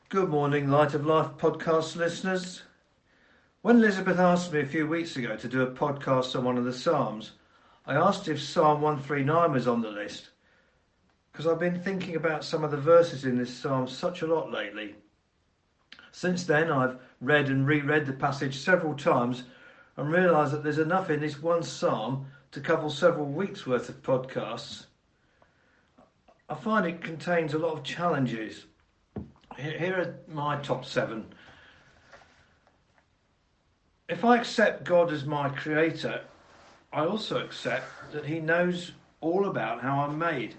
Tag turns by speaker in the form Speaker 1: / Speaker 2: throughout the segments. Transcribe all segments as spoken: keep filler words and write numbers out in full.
Speaker 1: Good morning, Light of Life podcast listeners. When Elizabeth asked me a few weeks ago to do a podcast on one of the Psalms, I asked if Psalm one thirty-nine was on the list, because I've been thinking about some of the verses in this psalm such a lot lately. Since then, I've read and reread the passage several times and realised that there's enough in this one psalm to cover several weeks' worth of podcasts. I find it contains a lot of challenges. Here are my top seven. If I accept God as my creator, I also accept that he knows all about how I'm made.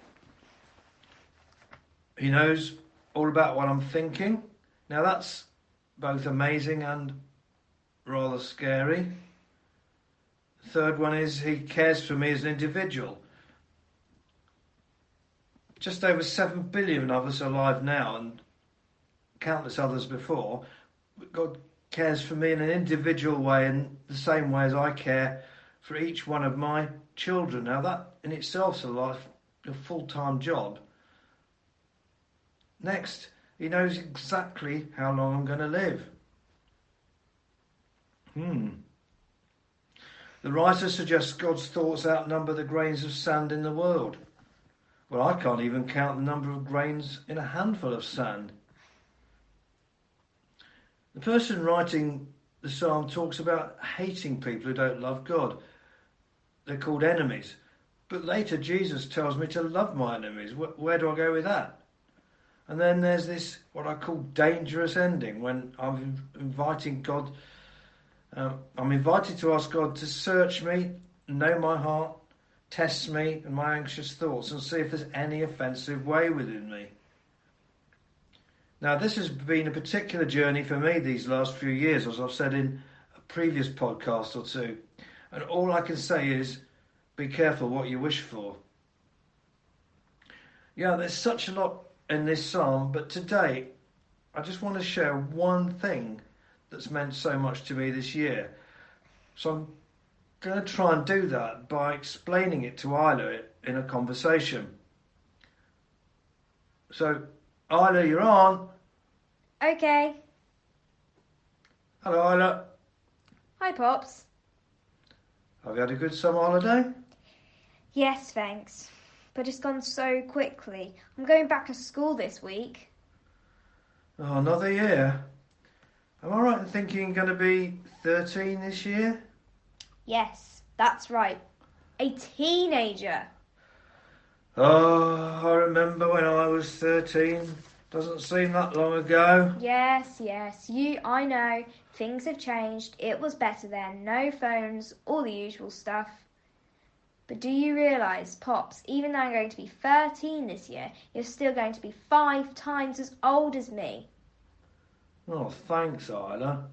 Speaker 1: He knows all about what I'm thinking. Now that's both amazing and rather scary. The third one is he cares for me as an individual. Just over seven billion of us are alive now, and countless others before. God cares for me in an individual way, in the same way as I care for each one of my children. Now that in itself is a life, a full-time job. Next, he knows exactly how long I'm going to live. Hmm. The writer suggests God's thoughts outnumber the grains of sand in the world. Well, I can't even count the number of grains in a handful of sand. The person writing the psalm talks about hating people who don't love God. They're called enemies. But later Jesus tells me to love my enemies. Where, where do I go with that? And then there's this, what I call dangerous ending, when I'm inviting God, um, I'm invited to ask God to search me, know my heart, test me and my anxious thoughts, and see if there's any offensive way within me. Now, this has been a particular journey for me these last few years, as I've said in a previous podcast or two. And all I can say is, be careful what you wish for. Yeah, there's such a lot in this psalm, but today I just want to share one thing that's meant so much to me this year. So I'm going to try and do that by explaining it to Isla in a conversation. So, Isla, you're on.
Speaker 2: Okay.
Speaker 1: Hello, Isla.
Speaker 2: Hi, Pops.
Speaker 1: Have you had a good summer holiday?
Speaker 2: Yes, thanks. But it's gone so quickly. I'm going back to school this week.
Speaker 1: Oh, another year. Am I right in thinking you're going to be thirteen this year?
Speaker 2: Yes, that's right. A teenager.
Speaker 1: Oh, I remember when I was thirteen. Doesn't seem that long ago.
Speaker 2: Yes, yes, you, I know. Things have changed. It was better then. No phones, all the usual stuff. But do you realise, Pops, even though I'm going to be thirteen this year, you're still going to be five times as old as me.
Speaker 1: Oh, thanks, Isla.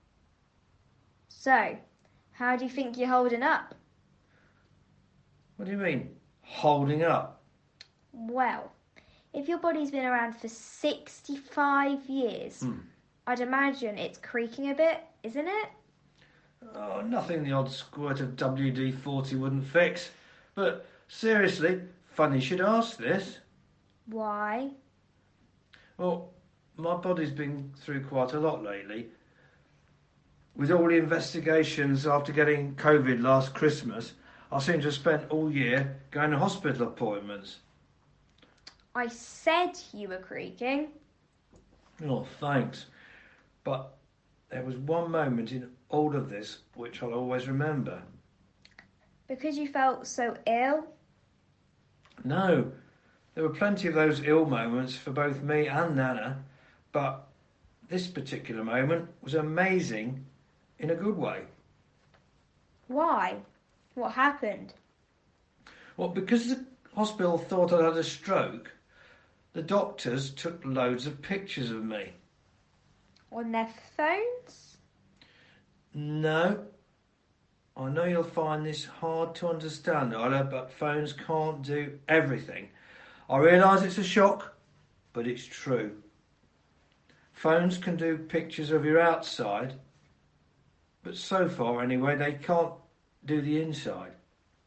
Speaker 2: So, how do you think you're holding up?
Speaker 1: What do you mean, holding up?
Speaker 2: Well, if your body's been around for sixty-five years,
Speaker 1: Hmm.
Speaker 2: I'd imagine it's creaking a bit, isn't it?
Speaker 1: Oh, nothing the odd squirt of W D forty wouldn't fix. But seriously, funny you should ask this.
Speaker 2: Why?
Speaker 1: Well, my body's been through quite a lot lately. With all the investigations after getting COVID last Christmas, I seem to have spent all year going to hospital appointments.
Speaker 2: I said you were creaking.
Speaker 1: Oh, thanks. But there was one moment in all of this which I'll always remember.
Speaker 2: Because you felt so ill?
Speaker 1: No, there were plenty of those ill moments for both me and Nana, but this particular moment was amazing in a good way.
Speaker 2: Why? What happened?
Speaker 1: Well, because the hospital thought I'd had a stroke, the doctors took loads of pictures of me.
Speaker 2: On their phones?
Speaker 1: No. I know you'll find this hard to understand, Isla, but phones can't do everything. I realise it's a shock, but it's true. Phones can do pictures of your outside, but so far anyway, they can't do the inside.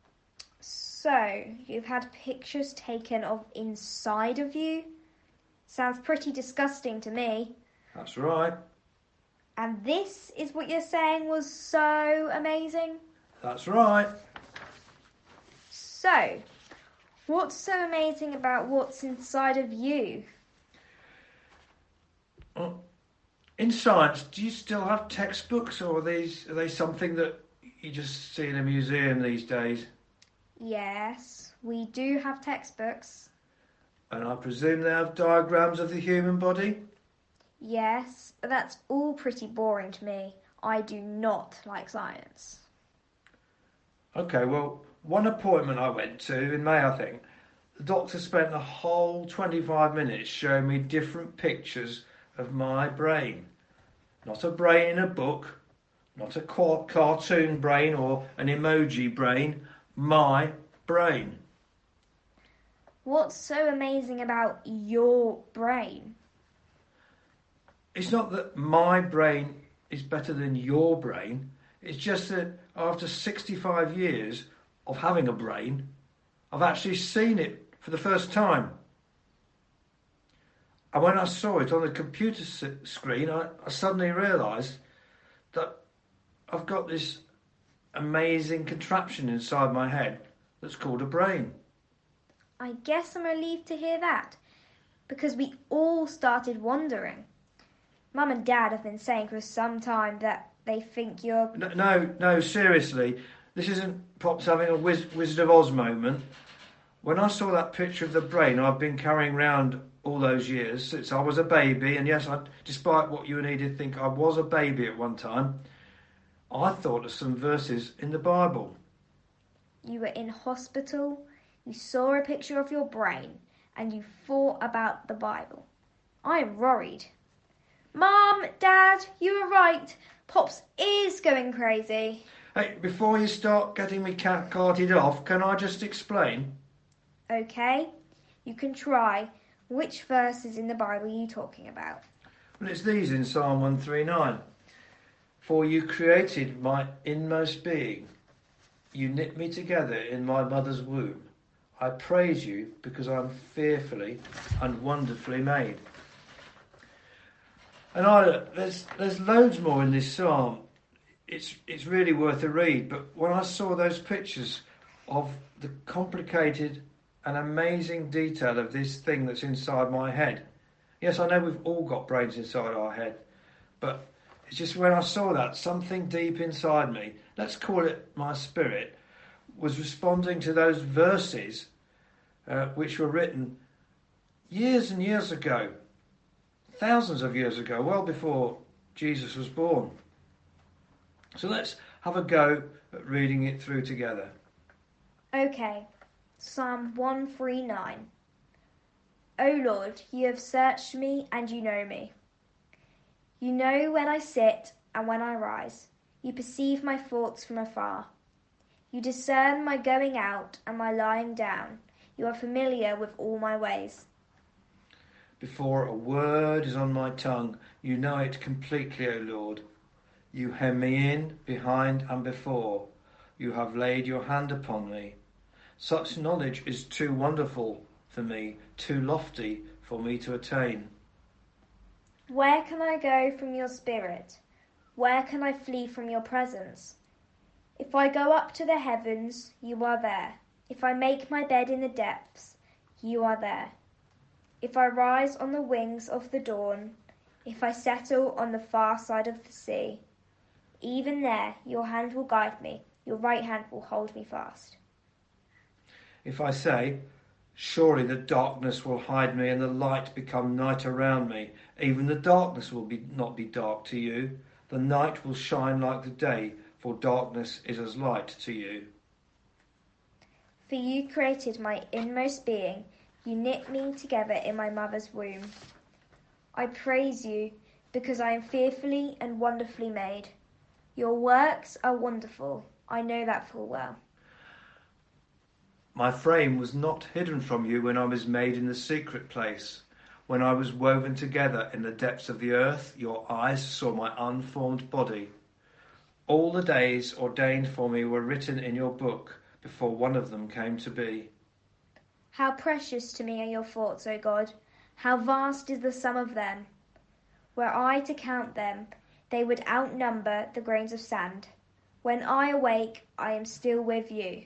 Speaker 2: So, you've had pictures taken of inside of you? Sounds pretty disgusting to me.
Speaker 1: That's right.
Speaker 2: And this is what you're saying was so amazing?
Speaker 1: That's right.
Speaker 2: So, what's so amazing about what's inside of you?
Speaker 1: Well, in science, do you still have textbooks, or are these are they something that you just see in a museum these days?
Speaker 2: Yes, we do have textbooks.
Speaker 1: And I presume they have diagrams of the human body?
Speaker 2: Yes, but that's all pretty boring to me. I do not like science.
Speaker 1: Okay, well, one appointment I went to in May, I think, the doctor spent the whole twenty-five minutes showing me different pictures of my brain. Not a brain in a book, not a cartoon brain or an emoji brain, my brain.
Speaker 2: What's so amazing about your brain?
Speaker 1: It's not that my brain is better than your brain. It's just that after sixty-five years of having a brain, I've actually seen it for the first time. And when I saw it on the computer screen, I, I suddenly realised that I've got this amazing contraption inside my head that's called a brain.
Speaker 2: I guess I'm relieved to hear that, because we all started wondering. Mum and Dad have been saying for some time that they think you're...
Speaker 1: No, no, no, seriously. This isn't Pops having a Wiz- Wizard of Oz moment. When I saw that picture of the brain I've been carrying around all those years since I was a baby, and yes, I, despite what you and Edith think, I was a baby at one time, I thought of some verses in the Bible.
Speaker 2: You were in hospital, you saw a picture of your brain, and you thought about the Bible. I am worried. Mum, Dad, you were right. Pops is going crazy.
Speaker 1: Hey, before you start getting me cat carted off, can I just explain?
Speaker 2: Okay, you can try. Which verses in the Bible are you talking about?
Speaker 1: Well, it's these in Psalm one thirty-nine. For you created my inmost being. You knit me together in my mother's womb. I praise you because I'm fearfully and wonderfully made. And I, there's there's loads more in this psalm. It's it's really worth a read. But when I saw those pictures of the complicated and amazing detail of this thing that's inside my head, yes, I know we've all got brains inside our head, but it's just when I saw that, something deep inside me, let's call it my spirit, was responding to those verses uh, which were written years and years ago, thousands of years ago, well before Jesus was born. So let's have a go at reading it through together.
Speaker 2: Okay, Psalm one thirty-nine. O Lord, you have searched me and you know me. You know when I sit and when I rise. You perceive my thoughts from afar. You discern my going out and my lying down. You are familiar with all my ways.
Speaker 1: Before a word is on my tongue, you know it completely, O Lord. You hem me in, behind and before. You have laid your hand upon me. Such knowledge is too wonderful for me, too lofty for me to attain.
Speaker 2: Where can I go from your spirit? Where can I flee from your presence? If I go up to the heavens, you are there. If I make my bed in the depths, you are there. If I rise on the wings of the dawn, if I settle on the far side of the sea, even there your hand will guide me, your right hand will hold me fast.
Speaker 1: If I say, surely the darkness will hide me and the light become night around me, even the darkness will be, not be dark to you. The night will shine like the day, for darkness is as light to you.
Speaker 2: For you created my inmost being. You knit me together in my mother's womb. I praise you because I am fearfully and wonderfully made. Your works are wonderful. I know that full well.
Speaker 1: My frame was not hidden from you when I was made in the secret place. When I was woven together in the depths of the earth, your eyes saw my unformed body. All the days ordained for me were written in your book before one of them came to be.
Speaker 2: How precious to me are your thoughts, O God. How vast is the sum of them! Were I to count them, they would outnumber the grains of sand. When I awake, I am still with you.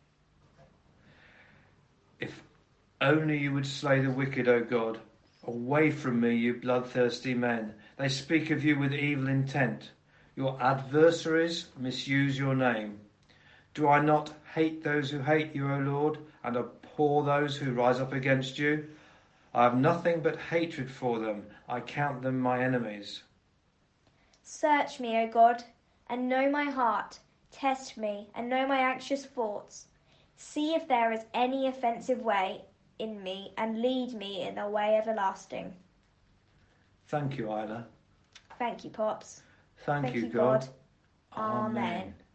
Speaker 1: If only you would slay the wicked, O God. Away from me, you bloodthirsty men. They speak of you with evil intent. Your adversaries misuse your name. Do I not hate those who hate you, O Lord, and abhor those who rise up against you? I have nothing but hatred for them. I count them my enemies.
Speaker 2: Search me, O God, and know my heart. Test me, and know my anxious thoughts. See if there is any offensive way in me, and lead me in the way everlasting.
Speaker 1: Thank you, Isla.
Speaker 2: Thank you, Pops.
Speaker 1: Thank,
Speaker 2: Thank
Speaker 1: you,
Speaker 2: you,
Speaker 1: God.
Speaker 2: God. Amen.